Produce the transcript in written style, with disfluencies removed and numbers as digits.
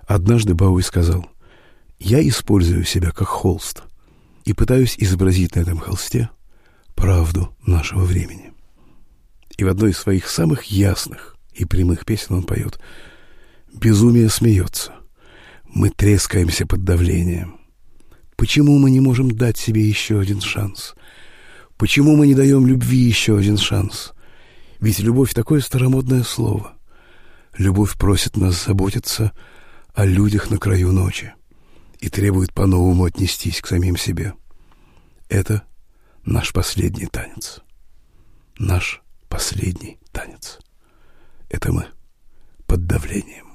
Однажды Бауи сказал: «Я использую себя как холст и пытаюсь изобразить на этом холсте правду нашего времени». И в одной из своих самых ясных и прямых песен он поет: «Безумие смеется, мы трескаемся под давлением. Почему мы не можем дать себе еще один шанс? Почему мы не даем любви еще один шанс? Ведь любовь — такое старомодное слово. Любовь просит нас заботиться о людях на краю ночи и требует по-новому отнестись к самим себе. Это наш последний танец. Наш последний танец. Это мы под давлением».